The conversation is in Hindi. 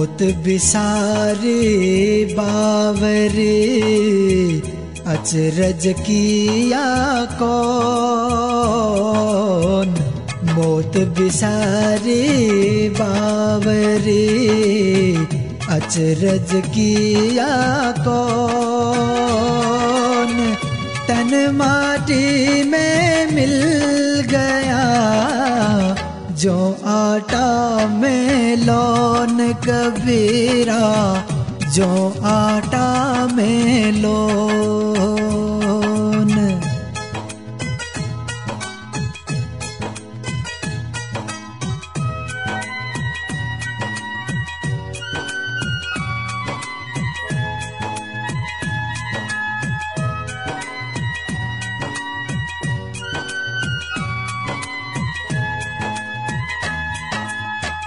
मोत बिसारे बावरे अचरज किया कौन। मोत बिसारे बावरे अचरज किया कौन। तन माटी में मिल गया जो आटा में लौन कबीरा, जो आटा में लौन।